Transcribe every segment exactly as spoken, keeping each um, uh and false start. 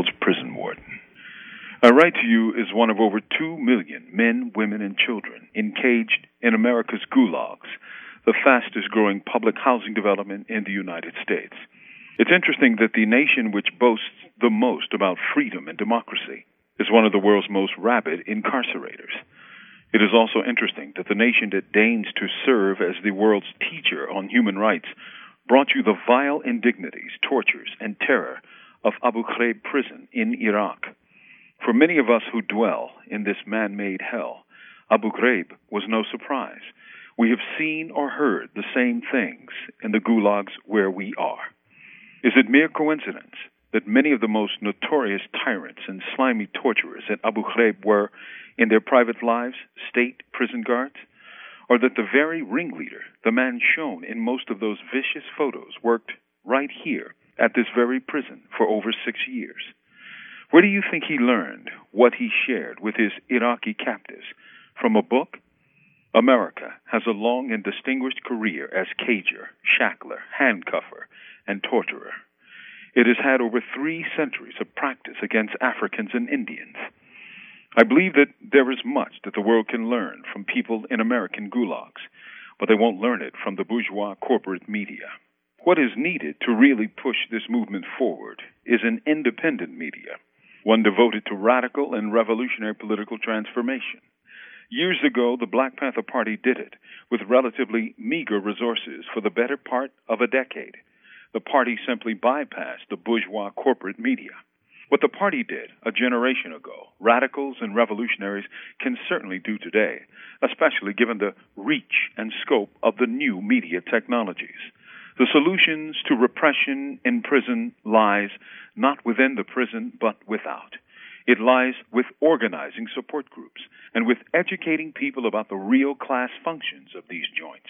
world's prison warden. I write to you as one of over two million men, women, and children encaged in America's gulags, the fastest-growing public housing development in the United States. It's interesting that the nation which boasts the most about freedom and democracy is one of the world's most rabid incarcerators. It is also interesting that the nation that deigns to serve as the world's teacher on human rights brought you the vile indignities, tortures, and terror of Abu Ghraib prison in Iraq. For many of us who dwell in this man-made hell, Abu Ghraib was no surprise. We have seen or heard the same things in the gulags where we are. Is it mere coincidence that many of the most notorious tyrants and slimy torturers at Abu Ghraib were, in their private lives, state prison guards? Or that the very ringleader, the man shown in most of those vicious photos, worked right here at this very prison for over six years? Where do you think he learned what he shared with his Iraqi captives? From a book? America has a long and distinguished career as cager, shackler, handcuffer, and torturer. It has had over three centuries of practice against Africans and Indians. I believe that there is much that the world can learn from people in American gulags, but they won't learn it from the bourgeois corporate media. What is needed to really push this movement forward is an independent media, one devoted to radical and revolutionary political transformation. Years ago, the Black Panther Party did it with relatively meager resources for the better part of a decade. The party simply bypassed the bourgeois corporate media. What the party did a generation ago, radicals and revolutionaries can certainly do today, especially given the reach and scope of the new media technologies. The solutions to repression in prison lies not within the prison, but without. It lies with organizing support groups and with educating people about the real class functions of these joints.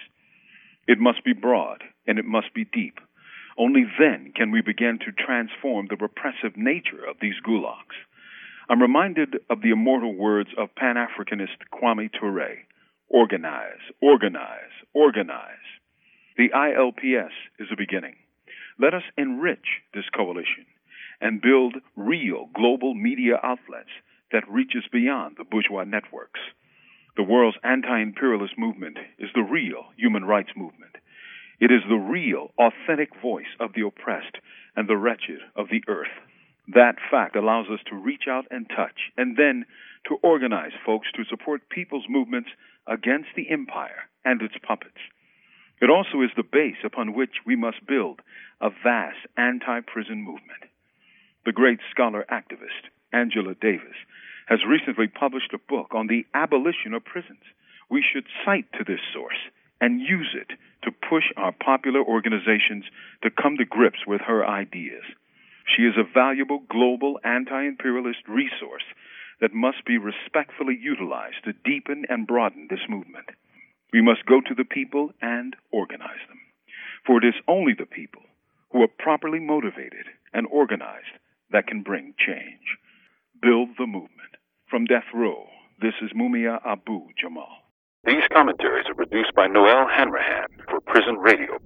It must be broad and it must be deep. Only then can we begin to transform the repressive nature of these gulags. I'm reminded of the immortal words of Pan-Africanist Kwame Ture: organize, organize, organize. The I L P S is a beginning. Let us enrich this coalition and build real global media outlets that reaches beyond the bourgeois networks. The world's anti-imperialist movement is the real human rights movement. It is the real, authentic voice of the oppressed and the wretched of the earth. That fact allows us to reach out and touch, and then to organize folks to support people's movements against the empire and its puppets. It also is the base upon which we must build a vast anti-prison movement. The great scholar-activist Angela Davis has recently published a book on the abolition of prisons. We should cite to this source and use it to push our popular organizations to come to grips with her ideas. She is a valuable global anti-imperialist resource that must be respectfully utilized to deepen and broaden this movement. We must go to the people and organize them. For it is only the people who are properly motivated and organized that can bring change. Build the movement. From Death Row, this is Mumia Abu Jamal. These commentaries are produced by Noel Hanrahan for Prison Radio